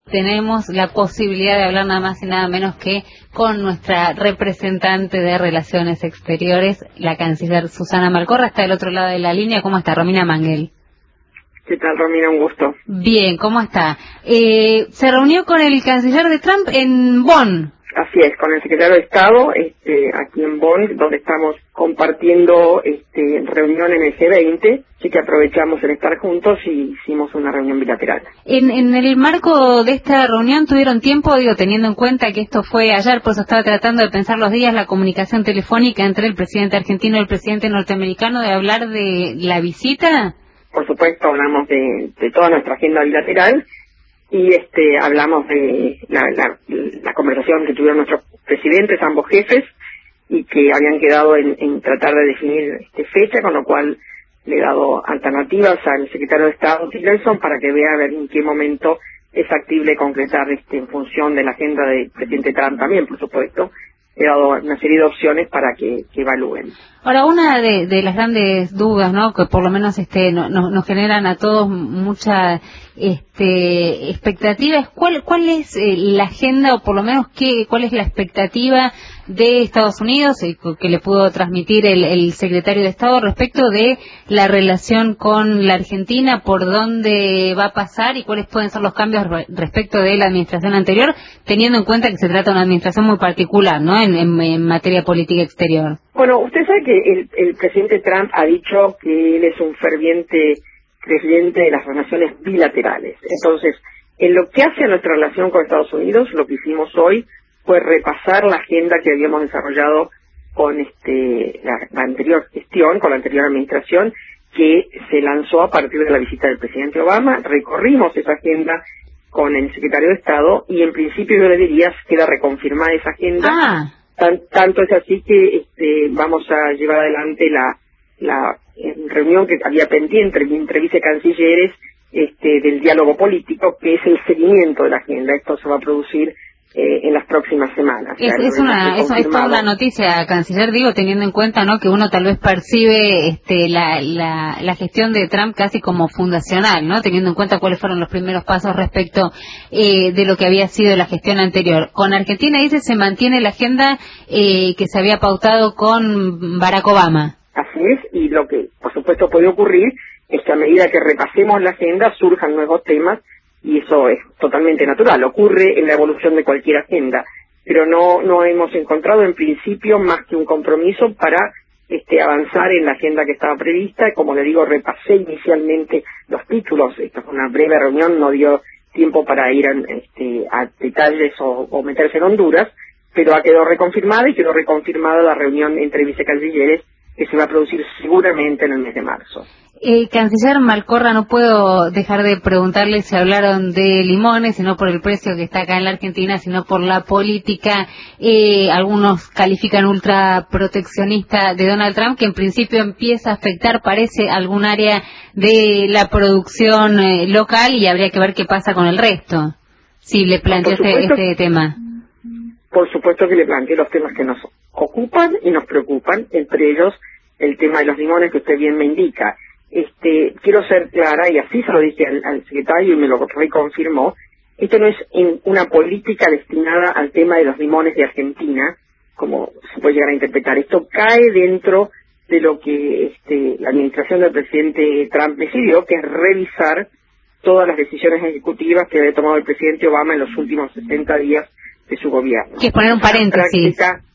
tenemos la posibilidad de hablar nada más y nada menos que con nuestra representante de Relaciones Exteriores, la canciller Susana Malcorra. Está del otro lado de la línea. ¿Cómo está? Romina Manguel. ¿Qué tal, Romina? Un gusto. Bien, ¿cómo está? Se reunió con el canciller de Trump en Bonn. Así es, con el secretario de Estado, aquí en Bonn, donde estamos compartiendo reunión en el G20, así que aprovechamos el estar juntos y hicimos una reunión bilateral. En el marco de esta reunión tuvieron tiempo, teniendo en cuenta que esto fue ayer, por eso estaba tratando de pensar los días, la comunicación telefónica entre el presidente argentino y el presidente norteamericano, de hablar de la visita. Por supuesto, hablamos de toda nuestra agenda bilateral y hablamos de la conversación que tuvieron nuestros presidentes, ambos jefes, y que habían quedado en tratar de definir fecha, con lo cual le he dado alternativas al secretario de Estado, Tillerson, para que vea a ver en qué momento es factible concretar en función de la agenda del presidente Trump también, por supuesto. He dado una serie de opciones para que evalúen. Ahora, una de las grandes dudas, ¿no?, que por lo menos nos generan a todos mucha expectativa, es cuál es la agenda, o por lo menos cuál es la expectativa de Estados Unidos, que le pudo transmitir el secretario de Estado respecto de la relación con la Argentina, por dónde va a pasar y cuáles pueden ser los cambios respecto de la administración anterior, teniendo en cuenta que se trata de una administración muy particular, ¿no?, en materia política exterior. Bueno, usted sabe que el presidente Trump ha dicho que él es un ferviente creyente de las relaciones bilaterales. Entonces, en lo que hace a nuestra relación con Estados Unidos, lo que hicimos hoy fue repasar la agenda que habíamos desarrollado con la anterior gestión, con la anterior administración, que se lanzó a partir de la visita del presidente Obama. Recorrimos esa agenda con el secretario de Estado y en principio yo le diría queda reconfirmada esa agenda. Tanto es así que vamos a llevar adelante la reunión que había pendiente entre vicecancilleres del diálogo político, que es el seguimiento de la agenda. Esto se va a producir en las próximas semanas. Es toda una noticia, canciller, teniendo en cuenta, ¿no?, que uno tal vez percibe la gestión de Trump casi como fundacional, ¿no?, teniendo en cuenta cuáles fueron los primeros pasos respecto de lo que había sido la gestión anterior. Con Argentina, se mantiene la agenda que se había pautado con Barack Obama. Así es, y lo que por supuesto puede ocurrir es que a medida que repasemos la agenda surjan nuevos temas, y eso es totalmente natural, ocurre en la evolución de cualquier agenda, pero no hemos encontrado en principio más que un compromiso para avanzar en la agenda que estaba prevista. Como le digo, repasé inicialmente los títulos. Esta fue una breve reunión, no dio tiempo para ir a detalles o meterse en Honduras, pero ha quedado reconfirmada, y quedó reconfirmada la reunión entre vicecancilleres que se va a producir seguramente en el mes de marzo. Canciller Malcorra, no puedo dejar de preguntarle si hablaron de limones, y no por el precio que está acá en la Argentina, sino por la política. Algunos califican ultraproteccionista de Donald Trump, que en principio empieza a afectar, parece, algún área de la producción local, y habría que ver qué pasa con el resto. Si le planteó este tema. Por supuesto que le planteé los temas que nos ocupan y nos preocupan, entre ellos el tema de los limones, que usted bien me indica. Quiero ser clara, y así se lo dije al secretario y me lo reconfirmó. Esto no es una política destinada al tema de los limones de Argentina, como se puede llegar a interpretar. Esto cae dentro de lo que la administración del presidente Trump decidió, que es revisar todas las decisiones ejecutivas que había tomado el presidente Obama en los últimos 60 días de su gobierno. Que es poner un paréntesis.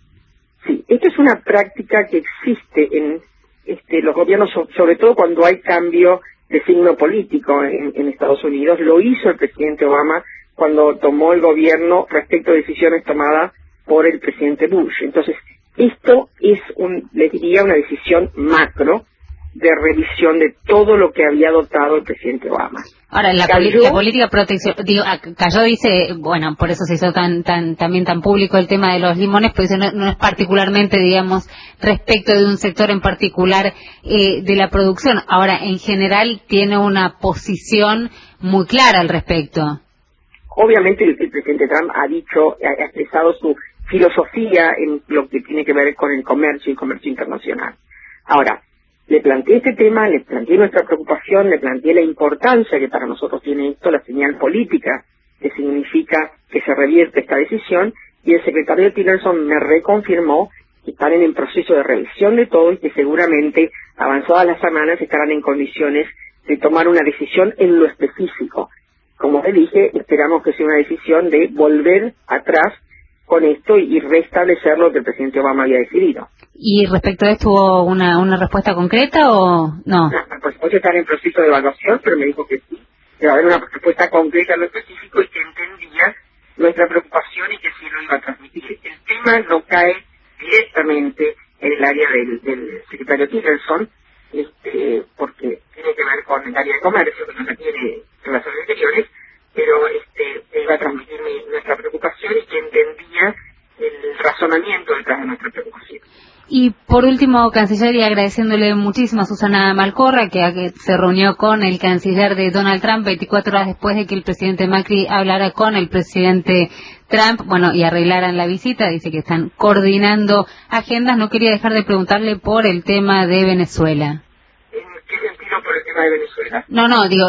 Sí, esto es una práctica que existe en los gobiernos, sobre todo cuando hay cambio de signo político en Estados Unidos. Lo hizo el presidente Obama cuando tomó el gobierno respecto a decisiones tomadas por el presidente Bush. Entonces, esto es les diría, una decisión macro de revisión de todo lo que había adoptado el presidente Obama. Ahora, la política protección, cayó, bueno, por eso se hizo también tan público el tema de los limones, pues no es particularmente, respecto de un sector en particular de la producción. Ahora, en general, tiene una posición muy clara al respecto. Obviamente, el presidente Trump ha expresado su filosofía en lo que tiene que ver con el comercio y el comercio internacional. Ahora, le planteé este tema, le planteé nuestra preocupación, le planteé la importancia que para nosotros tiene esto, la señal política que significa revierte esta decisión, y el secretario Tillerson me reconfirmó que están en el proceso de revisión de todo y que seguramente, avanzadas las semanas, estarán en condiciones de tomar una decisión en lo específico. Como le dije, esperamos que sea una decisión de volver atrás con esto y restablecer lo que el presidente Obama había decidido. ¿Y respecto a esto hubo una respuesta concreta o no? Por supuesto están en proceso de evaluación, pero me dijo que sí, que va a haber una respuesta concreta en lo específico y que entendía nuestra preocupación y que sí lo iba a transmitir. El tema no cae directamente en el área del secretario Tillerson, porque tiene que ver con el área de comercio, que no se tiene relaciones exteriores, pero iba a transmitir nuestra preocupación y que entendía el razonamiento detrás de nuestra preocupación. Y por último, canciller, y agradeciéndole muchísimo a Susana Malcorra, que se reunió con el canciller de Donald Trump 24 horas después de que el presidente Macri hablara con el presidente Trump, y arreglaran la visita. Dice que están coordinando agendas. No quería dejar de preguntarle por el tema de Venezuela. ¿En qué sentido por el tema de Venezuela? No, digo,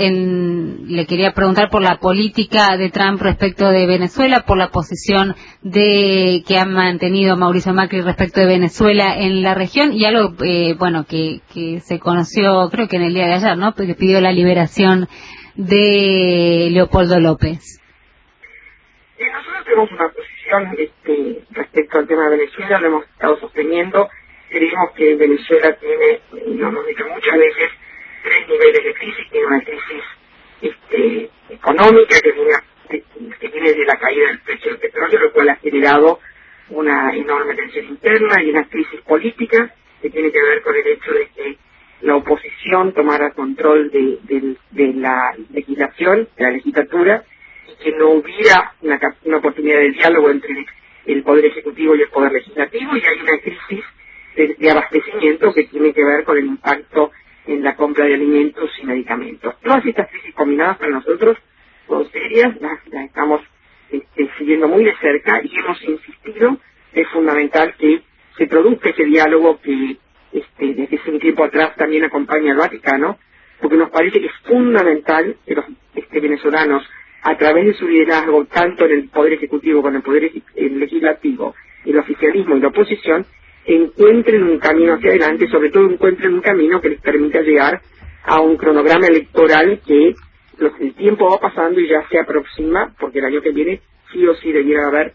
le quería preguntar por la política de Trump respecto de Venezuela, por la posición que ha mantenido Mauricio Macri respecto de Venezuela en la región, y algo, que se conoció, creo que en el día de ayer, ¿no? Que pidió la liberación de Leopoldo López. Nosotros tenemos una posición respecto al tema de Venezuela, lo hemos estado sosteniendo. Creemos que Venezuela tiene, lo hemos dicho muchas veces, 3 niveles de crisis. Tiene una crisis económica que viene de la caída del precio del petróleo, lo cual ha generado una enorme tensión interna, y una crisis política que tiene que ver con el hecho de que la oposición tomara control de la legislación, de la legislatura, y que no hubiera una oportunidad de diálogo entre el Poder Ejecutivo y el Poder Legislativo, y hay una crisis de abastecimiento que tiene que ver con el impacto en la compra de alimentos y medicamentos. Todas estas crisis combinadas para nosotros son serias, las estamos siguiendo muy de cerca, y hemos insistido, es fundamental que se produzca ese diálogo que desde hace un tiempo atrás también acompaña al Vaticano, porque nos parece que es fundamental que los venezolanos, a través de su liderazgo, tanto en el Poder Ejecutivo como en el Poder Legislativo, el oficialismo y la oposición, encuentren un camino hacia adelante, sobre todo encuentren un camino que les permita llegar a un cronograma electoral que el tiempo va pasando y ya se aproxima, porque el año que viene sí o sí debiera haber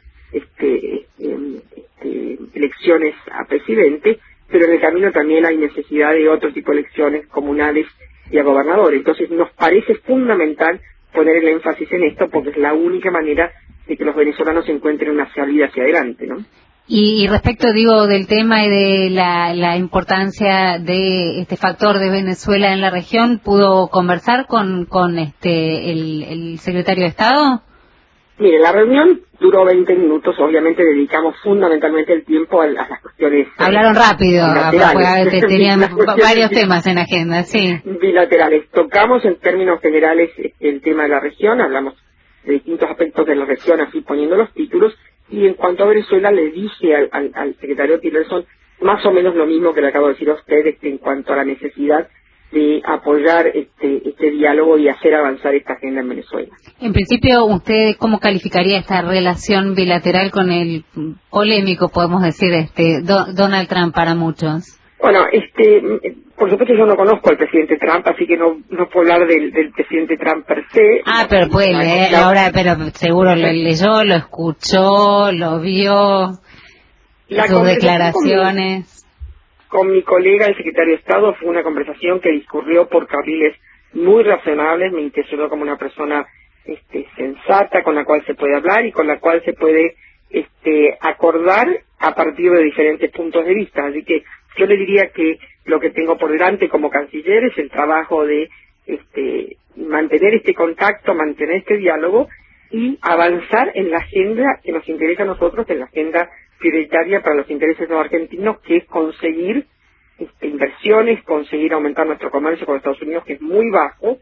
elecciones a presidente, pero en el camino también hay necesidad de otro tipo de elecciones comunales y a gobernadores. Entonces nos parece fundamental poner el énfasis en esto, porque es la única manera de que los venezolanos encuentren una salida hacia adelante, ¿no? Y respecto, del tema y de la importancia de este factor de Venezuela en la región, ¿pudo conversar con el secretario de Estado? Mire, la reunión duró 20 minutos, obviamente dedicamos fundamentalmente el tiempo a las cuestiones... Hablaron rápido, tenían varios temas en agenda, sí. Bilaterales. Tocamos en términos generales el tema de la región, hablamos de distintos aspectos de la región, así poniendo los títulos, y en cuanto a Venezuela le dije al secretario Tillerson más o menos lo mismo que le acabo de decir a usted en cuanto a la necesidad de apoyar este diálogo y hacer avanzar esta agenda en Venezuela. En principio, ¿usted cómo calificaría esta relación bilateral con el polémico, podemos decir, Donald Trump para muchos? Bueno, por supuesto yo no conozco al presidente Trump, así que no puedo hablar del presidente Trump per se. Pero puede leer ahora, pero seguro lo leyó, lo escuchó, lo vio, sus declaraciones. Con mi colega, el secretario de Estado, fue una conversación que discurrió por carriles muy razonables, me impresionó como una persona sensata, con la cual se puede hablar y con la cual se puede acordar a partir de diferentes puntos de vista. Así que yo le diría que lo que tengo por delante como canciller es el trabajo de mantener este contacto, mantener este diálogo y avanzar en la agenda que nos interesa a nosotros, en la agenda prioritaria para los intereses no argentinos, que es conseguir inversiones, conseguir aumentar nuestro comercio con Estados Unidos, que es muy bajo,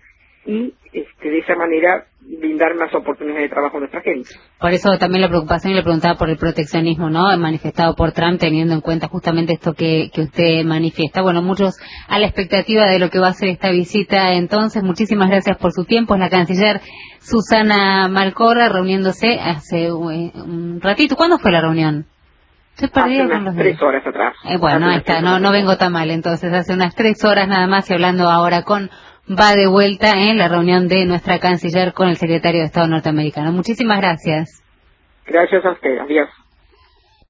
y de esa manera brindar más oportunidades de trabajo a nuestra gente. Por eso también la preocupación, y le preguntaba por el proteccionismo, ¿no?, manifestado por Trump, teniendo en cuenta justamente esto que usted manifiesta. Bueno, muchos a la expectativa de lo que va a ser esta visita. Entonces, muchísimas gracias por su tiempo. Es la canciller Susana Malcorra, reuniéndose hace un ratito. ¿Cuándo fue la reunión? Estoy perdida con los 3 horas atrás. Bueno, ahí está, no vengo tan mal. Entonces, hace unas 3 horas nada más, y hablando ahora con va de vuelta en la reunión de nuestra canciller con el secretario de Estado norteamericano. Muchísimas gracias. Gracias a usted. Adiós.